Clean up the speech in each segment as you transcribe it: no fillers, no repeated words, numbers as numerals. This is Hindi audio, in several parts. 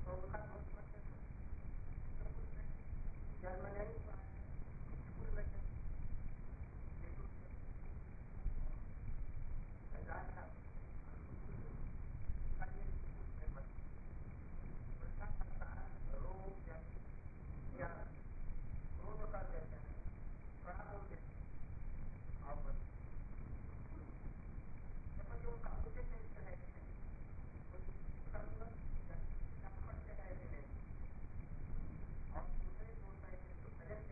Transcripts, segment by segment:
तो उनका दोस्त बच्चे जन्म नहीं हुआ स्कूल में रोग या क्रोध कर देते हैं, कड़ा बोल देते हैं और जो उनका उचित चरित्र है पढ़ते हैं नहीं और दूसरे जो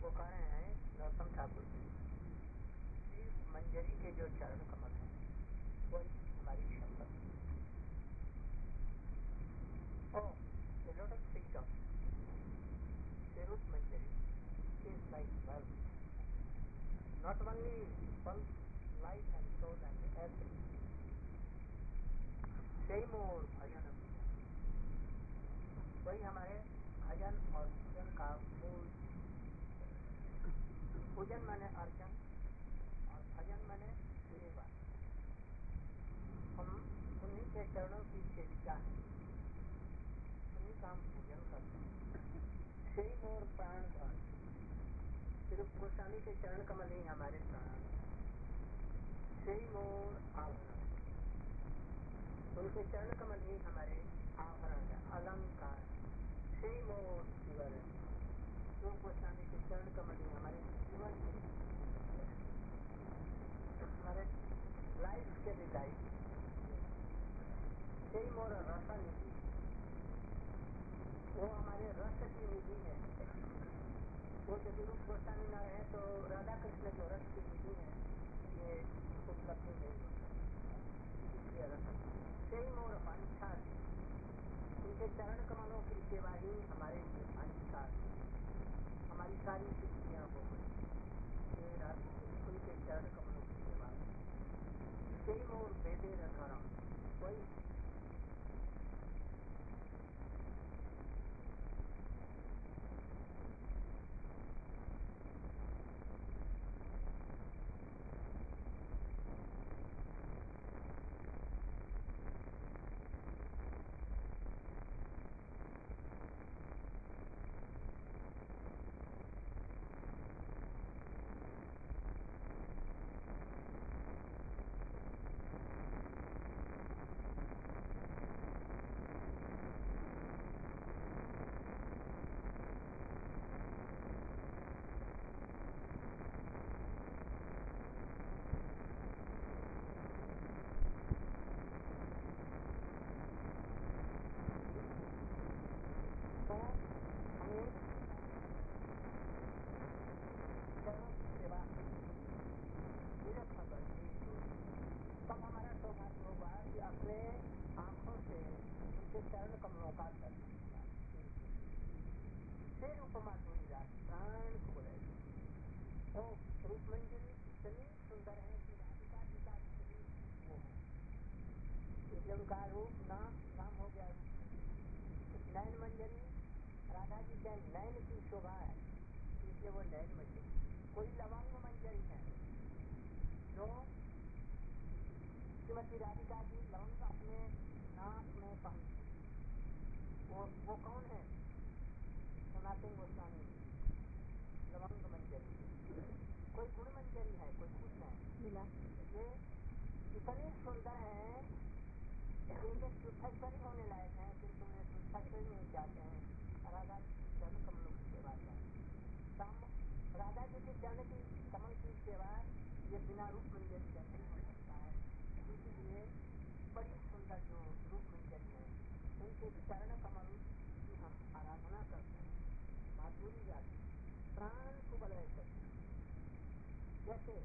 वो कह रहे हैं गौतम ठाकुर जी, मंजरी के जो चरण कमल है वही हमारी संपत्ति। Oh, the lotus feet of Sirut Manjari is like wealth, not only wealth, life and soul and everything. Same और भजन, वही हमारे भजन और पूजन का मूल। पूजन माने अर्चन और भजन माने सेवा। हम उन्हीं के चरणों की सेविका हैं, उन्हीं का हम पूजन करते हैं। सही मोर प्राण धन, सिर्फ गोस्वामी के चरण कमल ही हमारे प्राण। सही मोर आभरण, उनके चरण कमल ही हमारे आभरण है, अलंकार। सही मोर जीवन, जो गोस्वामी के चरण कमल ही हमारे जीवन के, हमारे लाइफ के भी लाइफ। सही मोर रसा निधि, वो हमारे रस की निधि है। वो यदि रूप गोस्वामी न रहे तो राधा कृष्ण जो रस की निधि है ये उपलब्धि नहीं हो सकती, इसलिए रस। सही मोर वांछा, उनके चरण कमलों की सेवा ही हमारे लिए वांछा, हमारी सारी सिद्धियां हो गई ये रात उनके चरण कमलों की सेवा। सही मोर बेदे धर्म, वही उनका रूप नाम हो गया रूप। नैन मंजरी, राधा जी के नैन की शोभा है इसलिए वो नैन मंजरी। कोई लवंग मंजरी है जो श्रीमती राधिका जी लवंग अपने नाक में पहनती, वो कौन है? सनातन गोस्वामी लवंग मंजरी। कोई गुण मंजरी है, कोई कुछ है। ये इतने सुंदर है, इनके तीर्थस्परी होने लायक है, किंतु वे तीर्थस्परी नहीं जाते हैं। राधा जी की चरण कमलों की सेवा करते। राधा जी की चरण की कमल की सेवा ये बिना रूप मंजरी का नहीं हो सकता है। इसलिए बड़ी सुंदर जो रूप मंजरी है उनके चरण कमल की हम आराधना करते हैं। माधुरी जाती प्राण को बलय करती, जैसे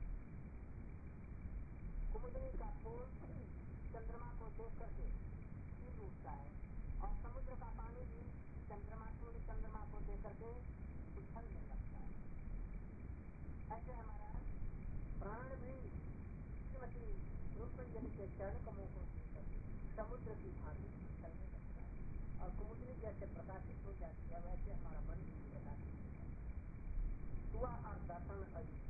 कुमुदनी का फूल चंद्रमा को देख करके खील उठता है और समुद्र का पानी भी सूर्य चंद्रमा को देख करके उछलने लगता है। ऐसे हमारा प्राण भी श्रीमती रूपमंजरी के चरण कमलों को देख करके समुद्र की भांति उछलने लगता है और कुमुदनी जैसे प्रकाशित हो जाती है वैसे हमारा मन भी प्रकाशित हो जाता है। हुआ और दर्शन अभी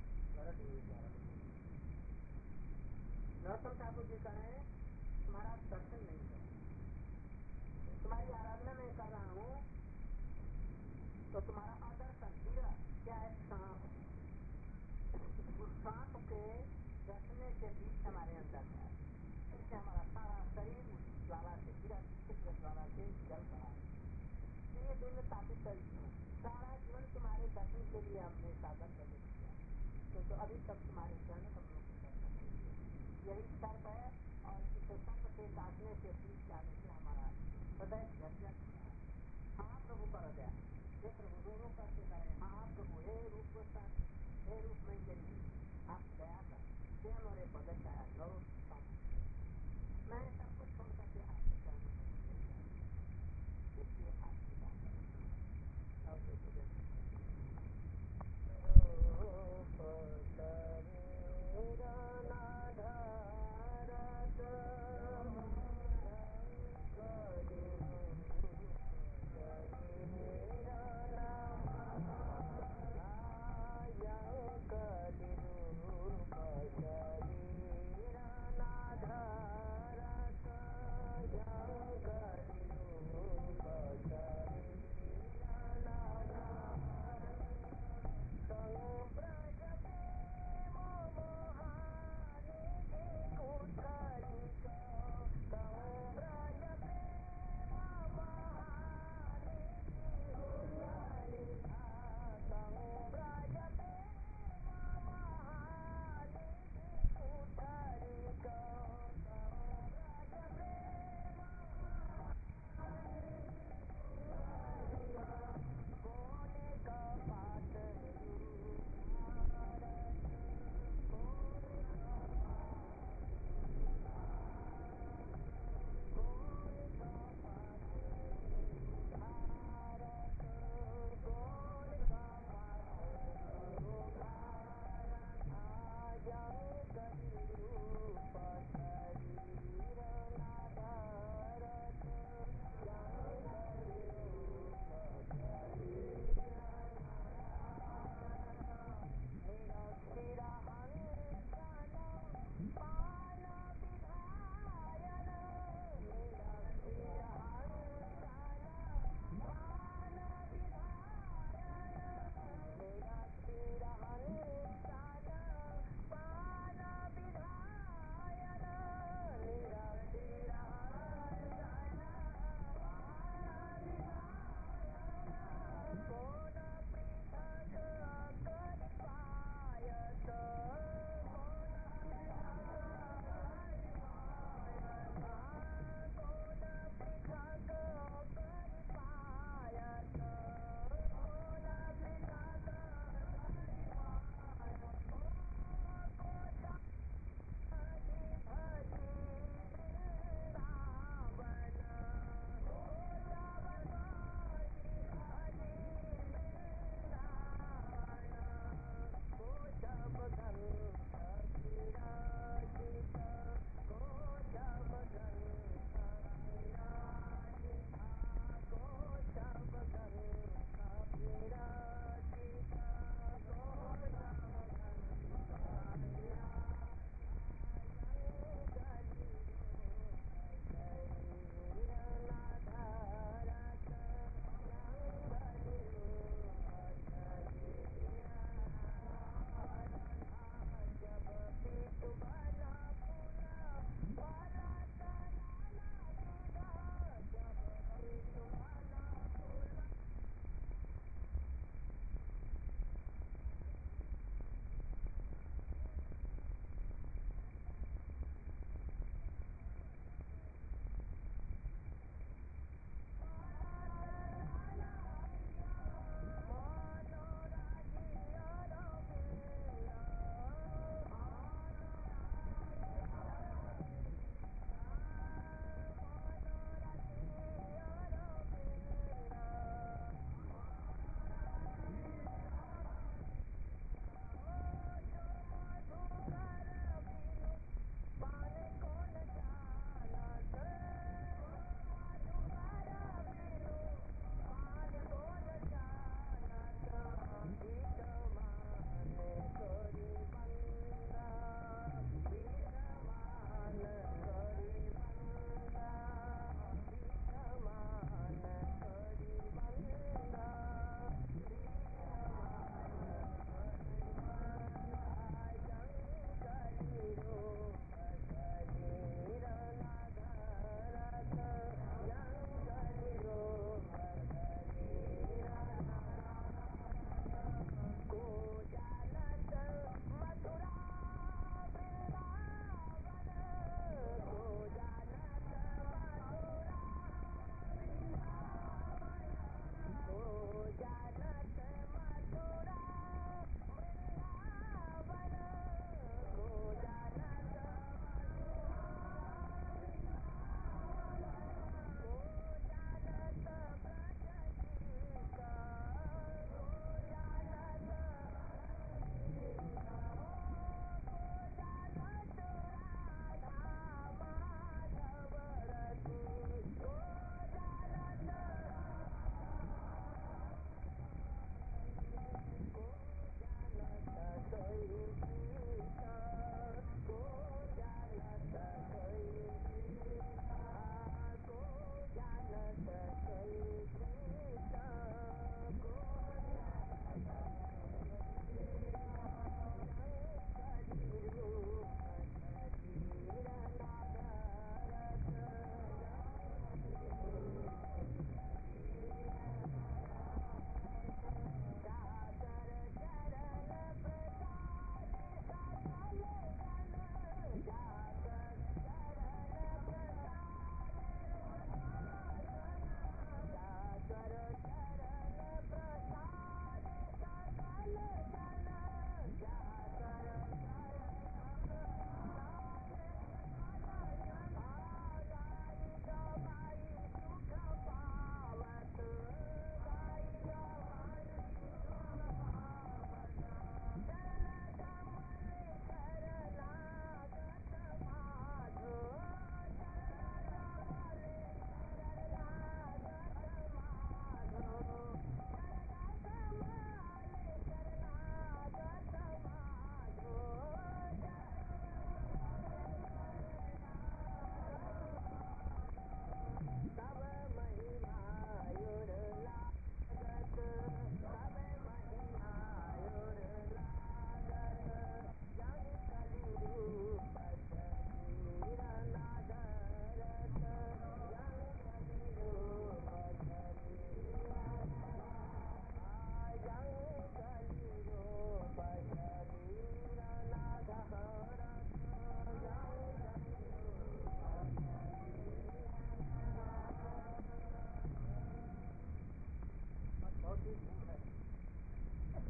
गौतम ठाकुर जी कह रहे हैं तुम्हारा दर्शन नहीं है, तुम्हारी आराधना में कर रहा हूँ तो तुम्हारा आदर्शन हीरा क्या है? सांप। उस सांप के दर्शने के बीच हमारे अंदर है, इससे हमारा सारा शरीर उस ज्वाला से हीरा छिद्र ज्वाला से जल रहा है। ये दिन तापित सारा जीवन तुम्हारे दर्शन के लिए हमने साधन बदल दिया, तो अभी तक तुम्हारे चरण कमलों के दर्शन नहीं हुए। यही सर्प है और इस सर्प के काटने से बीच जाने से हमारा हृदय जर्जर हो रहा है। हाँ प्रभु कर गया, ये प्रभु रो करके करें, हाँ आपको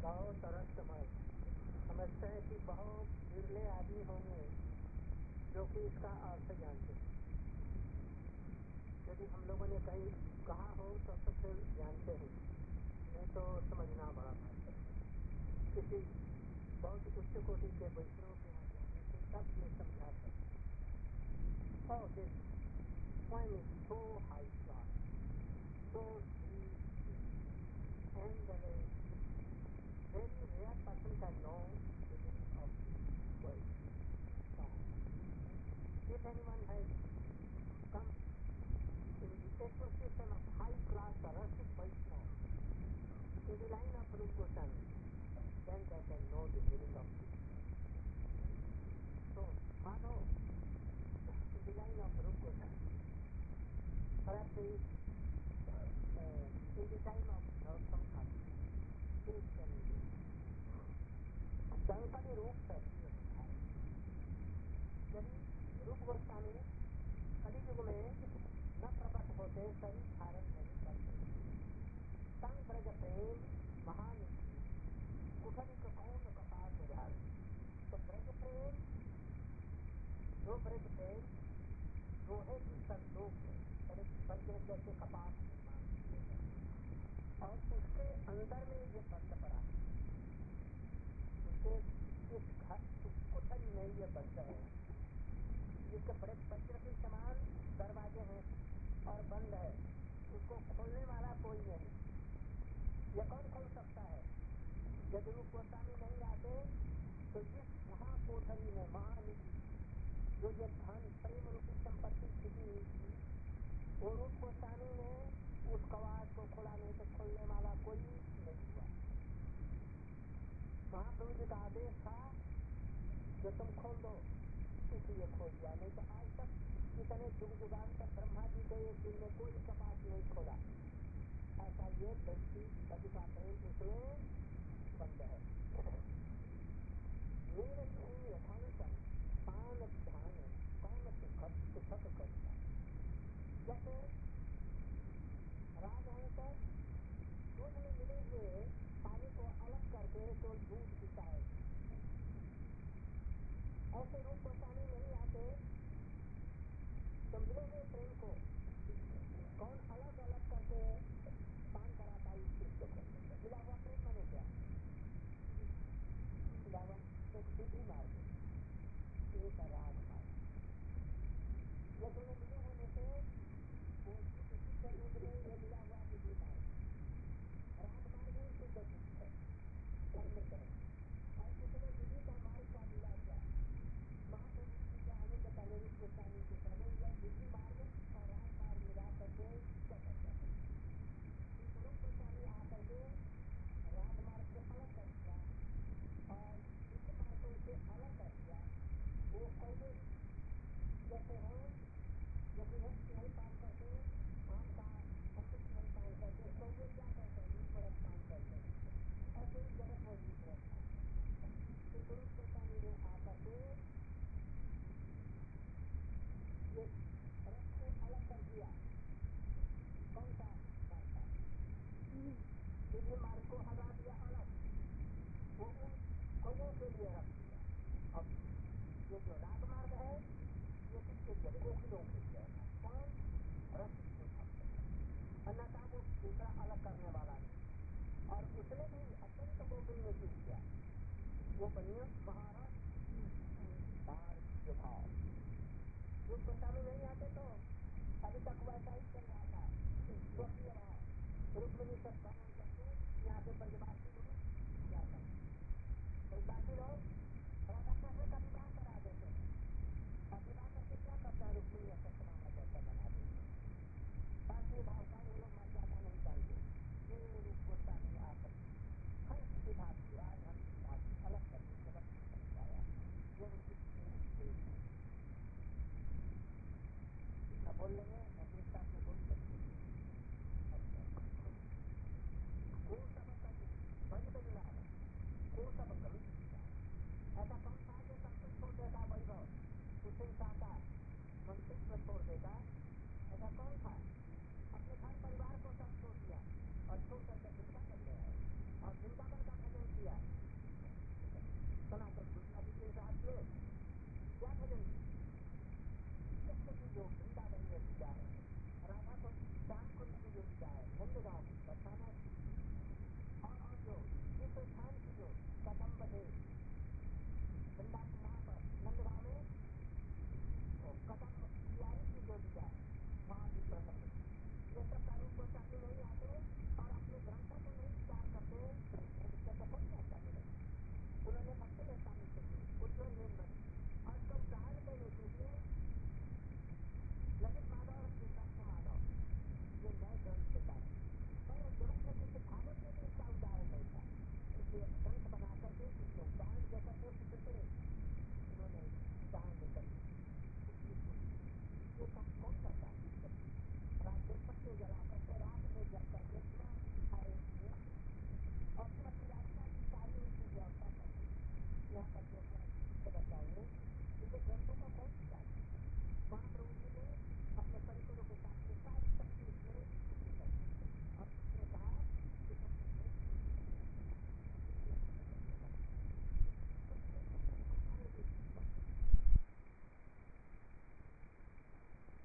बहुत रहस्यमय। समझते हैं कि बहुत बिरले आदमी होंगे जो कि इसका अर्थ जानते हैं। यदि हम लोगों ने कहीं कहा हो तो फिर जानते हैं, नहीं तो समझना बड़ा बात है। किसी बहुत उच्च कोटि के वैष्णव के यहाँ जाने से तब ये समझा सकते। Oh, this point is so high class, so deep, and very rare person can know the meaning of this word. If anyone has come in the association of high class Rasic Vaishnava in the line of Rupa Goswami, then they can know the meaning of this. So, Madhav, in the line of Rupa Goswami, perhaps in the time of Narottama Thakur, he is telling this. संकल्प रूप शरीर धारण। यदि रूप गोस्वामी कलियुग में न प्रकट होते, शरीर धारण नहीं करते। संग ब्रज प्रेम महानिधि कुठलिक कौन कपाट उधार। तो ब्रज प्रेम, जो ब्रज प्रेम लोहे की संदूक में वज्र जैसे कपाट निर्माण किए गए और उसके अंदर में ये बंद पड़ा है। इस कुठरी में ये बंद है, जिसके बड़े वज्र के समान दरवाजे हैं और बंद है, उसको खोलने वाला कोई नहीं। यह कौन खोल सकता है? यदि रूप गोस्वामी नहीं आते तो जिस महाकोठरी में महानिधि जो ये धन प्रेम रूपी संपत्ति छिपी हुई थी, वो रूप गोस्वामी ने उस कवाट को खोला, नहीं तो खोलने वाला कोई नहीं हुआ। महाप्रभु जी का आदेश था जो तुम खोल दो, इसलिए खोल दिया। नहीं तो आज तक इतने जुग जुगान्तर ब्रह्मा जी के एक दिन में कोई कपाट नहीं खोला। ऐसा ये व्यक्ति सभी का प्रेम उसमें बंद है। नीर सिंह धन पान ध्यान कौन सुखक करता। जैसे राजहंस दूध में मिले हुए पानी को अलग करके तो दूध पीता है, ऐसे रूप गोस्वामी नहीं आते तो मिले हुए प्रेम को कौन अलग अलग करके पान कराता है। इस चीज को मिला हुआ प्रेम बने क्या? मिला हुआ एक सीधी मार्ग, एक राग मार्ग। ये दोनों मिले होने से वो शुद्ध दूध में ये मिला हुआ सीधी मार्ग, राग मार्ग में शुद्ध दूध है, अमृत है। और इसमें विधि का मार्ग का मिला हुआ महाप्रभु जी के आने के पहले रूप गोस्वामी के पहले यह विधि मार्ग और राग मार्ग मिला करके चल जाता है। रूप गोस्वामी आकर के राग मार्ग को अलग कर दिया और विधि मार्ग को उसे अलग कर दिया। वो कौवे जैसे हैं जो कि नहीं पान करते, आम का अमृत नहीं पान करते, कौवे क्या करते हैं? नीम रस पान करते हैं। ऐसे ही जगत में नीम रस पान करते हैं। तो रूप गोस्वामी ने आकर के ये रस को अलग कर दिया। कौन सा मार्ग था? विधि मार्ग को हटा दिया अलग, वो उन कौवों के लिए रख दिया। अब ये जो राग मार्ग है ये किसके लिए? कोकिलों के लिए। कौन? रसिक जो भक्त, अन्यथा वो दूसरा अलग करने वाला नहीं। और उसने भी अत्यंत कोकिल में चूक किया, वो बनिया महारस भाव। रूप गोस्वामी नहीं आते तो अभी तक वैसा ही चल रहा था, स्वकीय भाव। रुक्मिणी सब वर्णन करके यहाँ के ब्रजवासी लोग क्या करते? ब्रजवासी लोग राधा कृष्ण का विवाह करा देते हैं और विवाह करके क्या करता है? रुक्मिणी और सत्यभामा जैसा बना देते हैं। शास्त्रीय भाव का वो लोग मर्यादा नहीं जानते। ये रूप गोस्वामी आकर हर सीधा राजहंस विभाग अलग करके जगत को समझाया। ये उनकी बोल लेंगे अपने साथ में बोल सकते हैं। वो सब बज बजला वो सब गलत। ऐसा कौन था जो सब कुछ छोड़ देता? वैभव कुशिलता का मंत्रित्व छोड़ देता? ऐसा कौन था? अपने घर परिवार को सब छोड़ दिया और छोड़ करके वृंदावन गया और वृंदावन का भजन संग्रह करके